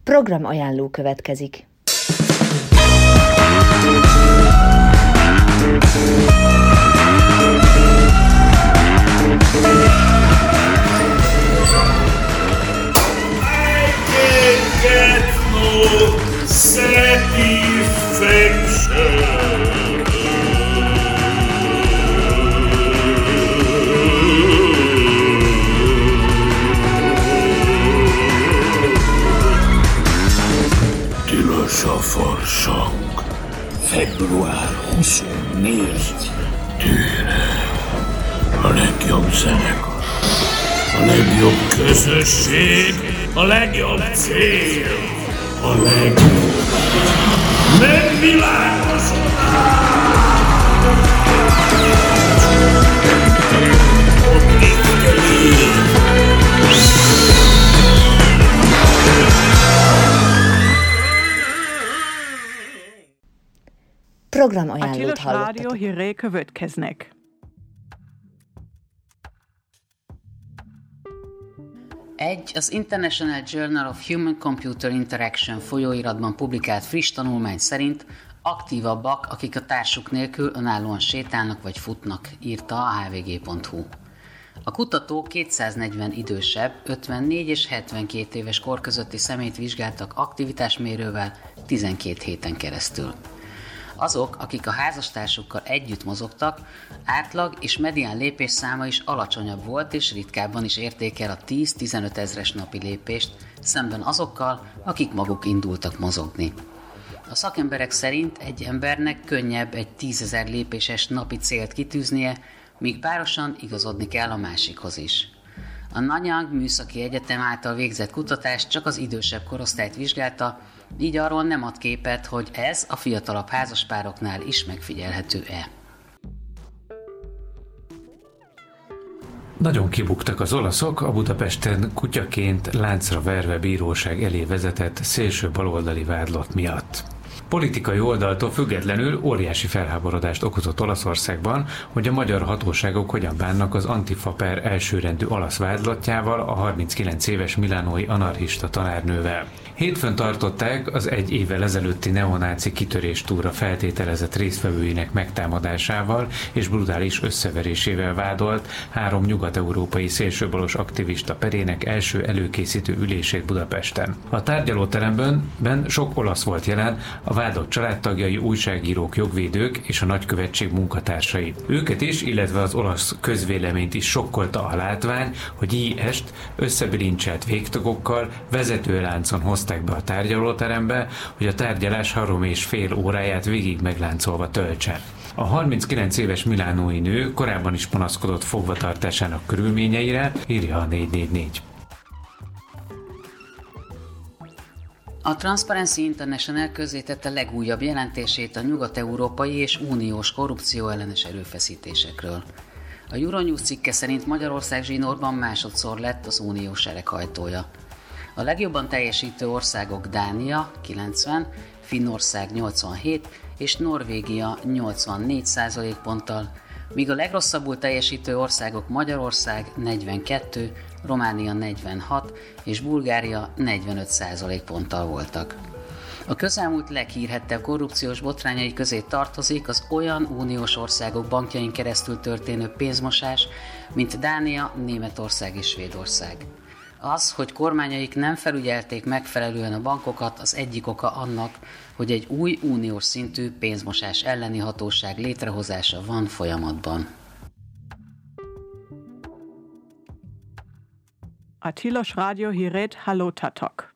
Program ajánló következik. Tilos a farsang. Február 24. Tűre. A legjobb zenekar. A legjobb közösség. A legjobb cél. A legjobb megvilágosodás. Programajánlót hallottatok. rádió hírei következnek. Az International Journal of Human-Computer Interaction folyóiratban publikált friss tanulmány szerint aktívabbak, akik a társuk nélkül önállóan sétálnak vagy futnak, írta a hvg.hu. A kutatók 240 idősebb, 54 és 72 éves kor közötti személyt vizsgáltak aktivitásmérővel 12 héten keresztül. Azok, akik a házastársukkal együtt mozogtak, átlag és medián lépésszáma is alacsonyabb volt, és ritkábban is érték el a 10-15 ezres napi lépést, szemben azokkal, akik maguk indultak mozogni. A szakemberek szerint egy embernek könnyebb egy 10 000 lépéses napi célt kitűznie, míg párosan igazodni kell a másikhoz is. A Nanyang Műszaki Egyetem által végzett kutatás csak az idősebb korosztályt vizsgálta, így arról nem ad képet, hogy ez a fiatalabb házaspároknál is megfigyelhető-e. Nagyon kibuktak az olaszok a Budapesten kutyaként láncra verve bíróság elé vezetett szélső baloldali vádlott miatt. Politikai oldaltól függetlenül óriási felháborodást okozott Olaszországban, hogy a magyar hatóságok hogyan bánnak az Antifa per elsőrendű olasz vádlottjával, a 39 éves milánói anarchista tanárnővel. Hétfőn tartották az egy évvel ezelőtti neonáci kitörés-túra feltételezett résztvevőinek megtámadásával és brutális összeverésével vádolt 3 nyugat-európai szélsőbalos aktivista perének első előkészítő ülését Budapesten. A tárgyalóteremben sok olasz volt jelen, a vádott családtagjai, újságírók, jogvédők és a nagykövetség munkatársai. Őket is, illetve az olasz közvéleményt is sokkolta a látvány, hogy IS-t összebilincselt végtagokkal vezetőláncon hozták be a tárgyalóterembe, hogy a tárgyalás 3,5 óráját végig megláncolva töltse. A 39 éves milánói nő korábban is panaszkodott fogvatartásának körülményeire, írja a 444. A Transparency International közzétette legújabb jelentését a nyugat-európai és uniós korrupció ellenes erőfeszítésekről. A Euronews cikke szerint Magyarország zsinórban másodszor lett az uniós sereghajtója. A legjobban teljesítő országok Dánia 90, Finnország 87 és Norvégia 84% ponttal, míg a legrosszabbul teljesítő országok Magyarország 42, Románia 46 és Bulgária 45% ponttal voltak. A közelmúlt leghírhettebb korrupciós botrányai közé tartozik az olyan uniós országok bankjain keresztül történő pénzmosás, mint Dánia, Németország és Svédország. Az, hogy kormányaik nem felügyelték megfelelően a bankokat, az egyik oka annak, hogy egy új uniós szintű pénzmosás elleni hatóság létrehozása van folyamatban. A Tilos rádió híret hallottatok.